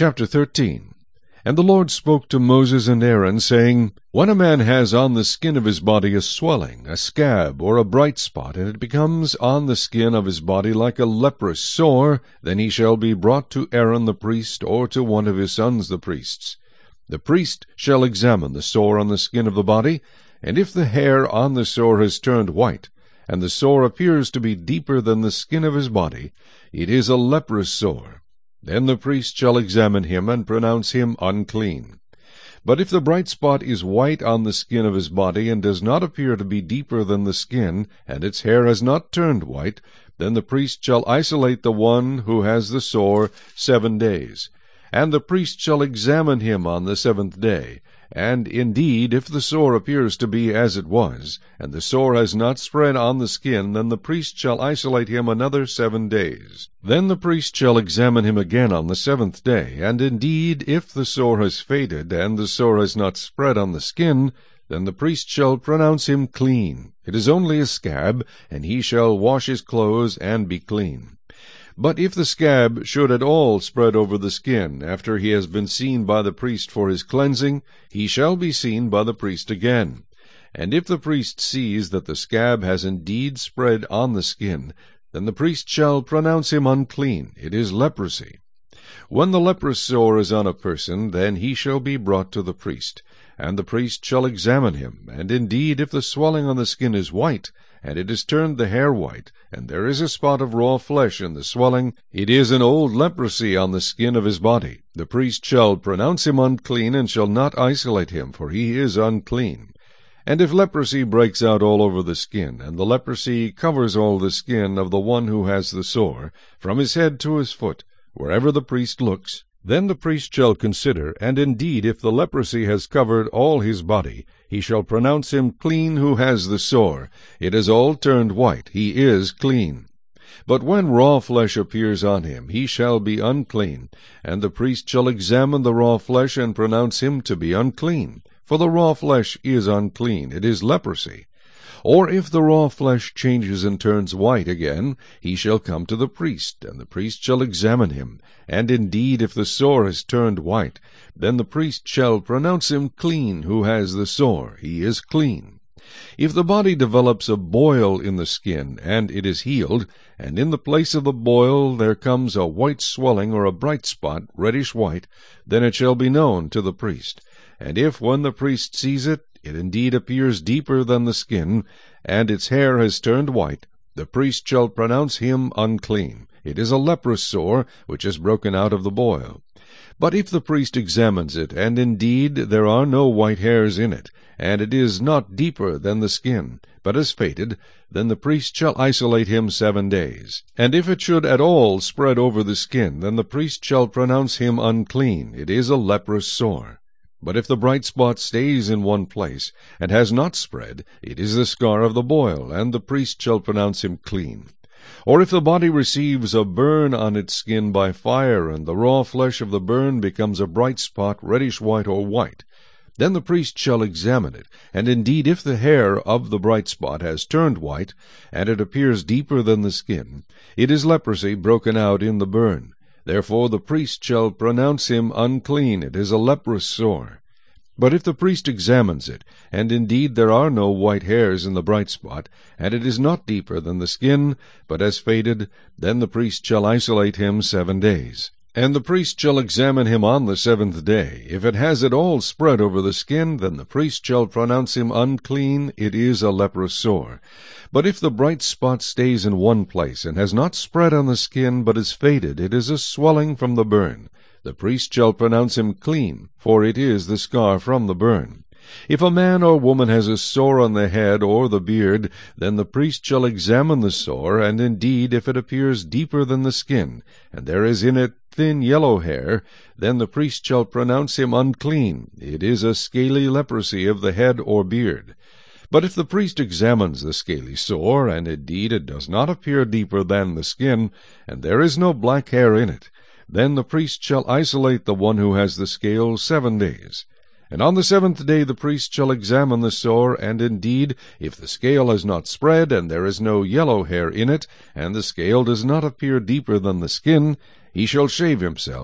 Chapter 13. And the Lord spoke to Moses and Aaron, saying, When a man has on the skin of his body a swelling, a scab, or a bright spot, and it becomes on the skin of his body like a leprous sore, then he shall be brought to Aaron the priest, or to one of his sons the priests. The priest shall examine the sore on the skin of the body, and if the hair on the sore has turned white, and the sore appears to be deeper than the skin of his body, it is a leprous sore. Then the priest shall examine him, and pronounce him unclean. But if the bright spot is white on the skin of his body, and does not appear to be deeper than the skin, and its hair has not turned white, then the priest shall isolate the one who has the sore 7 days. And the priest shall examine him on the 7th day. And indeed, if the sore appears to be as it was, and the sore has not spread on the skin, then the priest shall isolate him another 7 days. Then the priest shall examine him again on the 7th day. And indeed, if the sore has faded, and the sore has not spread on the skin, then the priest shall pronounce him clean. It is only a scab, and he shall wash his clothes and be clean. But if the scab should at all spread over the skin, after he has been seen by the priest for his cleansing, he shall be seen by the priest again. And if the priest sees that the scab has indeed spread on the skin, then the priest shall pronounce him unclean. It is leprosy. When the leprous sore is on a person, then he shall be brought to the priest, and the priest shall examine him. And indeed, if the swelling on the skin is white, and it has turned the hair white, and there is a spot of raw flesh in the swelling, it is an old leprosy on the skin of his body. The priest shall pronounce him unclean, and shall not isolate him, for he is unclean. And if leprosy breaks out all over the skin, and the leprosy covers all the skin of the one who has the sore, from his head to his foot, wherever the priest looks, then the priest shall consider, and indeed if the leprosy has covered all his body, he shall pronounce him clean who has the sore. It is all turned white, he is clean. But when raw flesh appears on him, he shall be unclean, and the priest shall examine the raw flesh, and pronounce him to be unclean. For the raw flesh is unclean, it is leprosy. Or if the raw flesh changes and turns white again, he shall come to the priest, and the priest shall examine him. And indeed, if the sore has turned white, then the priest shall pronounce him clean who has the sore. He is clean. If the body develops a boil in the skin, and it is healed, and in the place of the boil there comes a white swelling or a bright spot, reddish white, then it shall be known to the priest. And if, when the priest sees it, it indeed appears deeper than the skin, and its hair has turned white, the priest shall pronounce him unclean. It is a leprous sore, which is broken out of the boil. But if the priest examines it, and indeed there are no white hairs in it, and it is not deeper than the skin, but has faded, then the priest shall isolate him 7 days. And if it should at all spread over the skin, then the priest shall pronounce him unclean. It is a leprous sore. But if the bright spot stays in one place, and has not spread, it is the scar of the boil, and the priest shall pronounce him clean. Or if the body receives a burn on its skin by fire, and the raw flesh of the burn becomes a bright spot, reddish white or white, then the priest shall examine it, and indeed if the hair of the bright spot has turned white, and it appears deeper than the skin, it is leprosy broken out in the burn. Therefore the priest shall pronounce him unclean. It is a leprous sore. But if the priest examines it, and indeed there are no white hairs in the bright spot, and it is not deeper than the skin, but has faded, then the priest shall isolate him 7 days. And the priest shall examine him on the 7th day. If it has at all spread over the skin, then the priest shall pronounce him unclean. It is a leprous sore. But if the bright spot stays in one place, and has not spread on the skin, but is faded, it is a swelling from the burn. The priest shall pronounce him clean, for it is the scar from the burn. If a man or woman has a sore on the head or the beard, then the priest shall examine the sore, and indeed if it appears deeper than the skin, and there is in it thin yellow hair, then the priest shall pronounce him unclean. It is a scaly leprosy of the head or beard. But if the priest examines the scaly sore, and indeed it does not appear deeper than the skin, and there is no black hair in it, then the priest shall isolate the one who has the scale 7 days. And on the 7th day the priest shall examine the sore, and indeed, if the scale has not spread, and there is no yellow hair in it, and the scale does not appear deeper than the skin, he shall shave himself.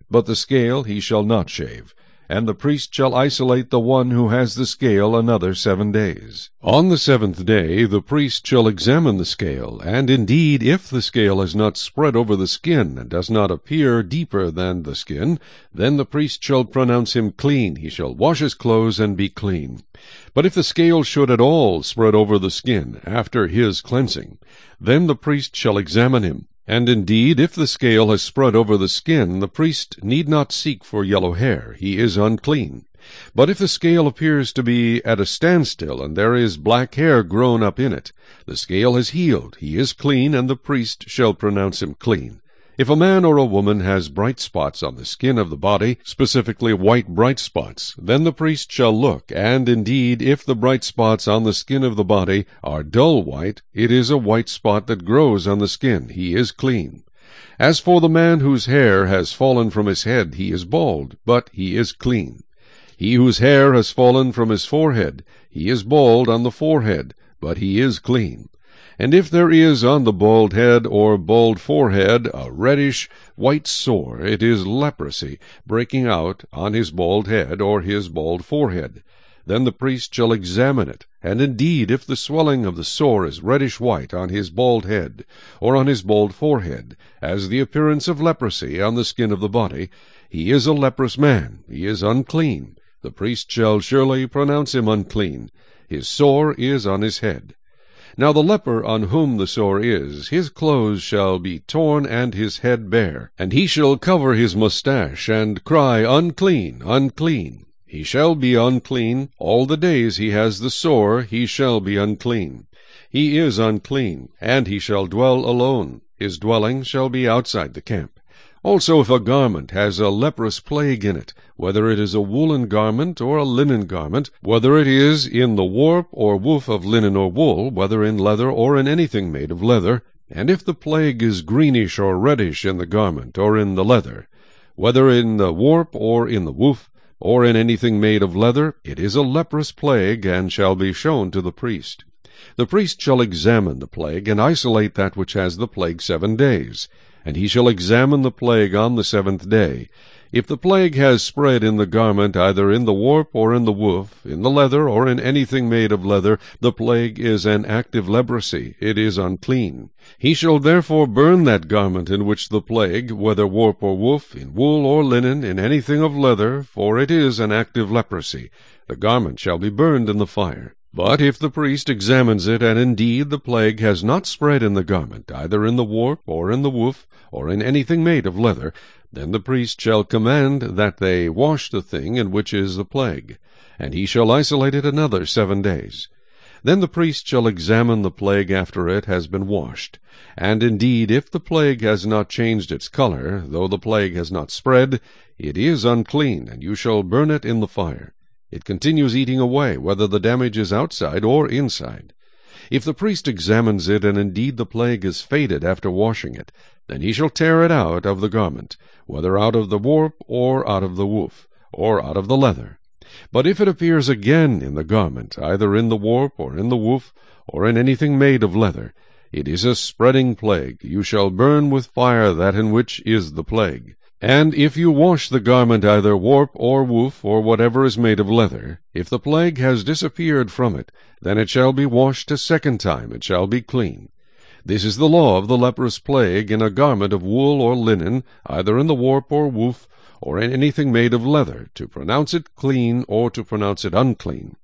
but the scale he shall not shave. And the priest shall isolate the one who has the scale another 7 days. On the 7th day the priest shall examine the scale, and indeed if the scale has not spread over the skin, and does not appear deeper than the skin, then the priest shall pronounce him clean. He shall wash his clothes and be clean. But if the scale should at all spread over the skin after his cleansing, then the priest shall examine him. And indeed, if the scale has spread over the skin, the priest need not seek for yellow hair. He is unclean. But if the scale appears to be at a standstill, and there is black hair grown up in it, the scale has healed. He is clean, and the priest shall pronounce him clean. If a man or a woman has bright spots on the skin of the body, specifically white bright spots, then the priest shall look, and indeed, if the bright spots on the skin of the body are dull white, it is a white spot that grows on the skin. He is clean. As for the man whose hair has fallen from his head, he is bald, but he is clean. He whose hair has fallen from his forehead, he is bald on the forehead, but he is clean. And if there is on the bald head or bald forehead a reddish white sore, it is leprosy breaking out on his bald head or his bald forehead. Then the priest shall examine it, and indeed if the swelling of the sore is reddish white on his bald head or on his bald forehead, as the appearance of leprosy on the skin of the body, he is a leprous man. He is unclean. The priest shall surely pronounce him unclean. His sore is on his head. Now the leper on whom the sore is, his clothes shall be torn and his head bare, and he shall cover his mustache, and cry, Unclean, unclean. He shall be unclean. All the days he has the sore, he shall be unclean. He is unclean, and he shall dwell alone. His dwelling shall be outside the camp. Also if a garment has a leprous plague in it, whether it is a woolen garment or a linen garment, whether it is in the warp or woof of linen or wool, whether in leather or in anything made of leather, and if the plague is greenish or reddish in the garment or in the leather, whether in the warp or in the woof, or in anything made of leather, it is a leprous plague, and shall be shown to the priest. The priest shall examine the plague, and isolate that which has the plague 7 days. And he shall examine the plague on the 7th day. If the plague has spread in the garment, either in the warp or in the woof, in the leather or in anything made of leather, the plague is an active leprosy. It is unclean. He shall therefore burn that garment in which the plague, whether warp or woof, in wool or linen, in anything of leather, for it is an active leprosy. The garment shall be burned in the fire. But if the priest examines it, and indeed the plague has not spread in the garment, either in the warp or in the woof, or in anything made of leather, then the priest shall command that they wash the thing in which is the plague, and he shall isolate it another 7 days. Then the priest shall examine the plague after it has been washed. And indeed, if the plague has not changed its color, though the plague has not spread, it is unclean, and you shall burn it in the fire. It continues eating away, whether the damage is outside or inside. If the priest examines it, and indeed the plague is faded after washing it, then he shall tear it out of the garment, whether out of the warp, or out of the woof, or out of the leather. But if it appears again in the garment, either in the warp, or in the woof, or in anything made of leather, it is a spreading plague. You shall burn with fire that in which is the plague. And if you wash the garment either warp or woof, or whatever is made of leather, if the plague has disappeared from it, then it shall be washed a 2nd time, it shall be clean. This is the law of the leprous plague in a garment of wool or linen, either in the warp or woof, or in anything made of leather, to pronounce it clean or to pronounce it unclean.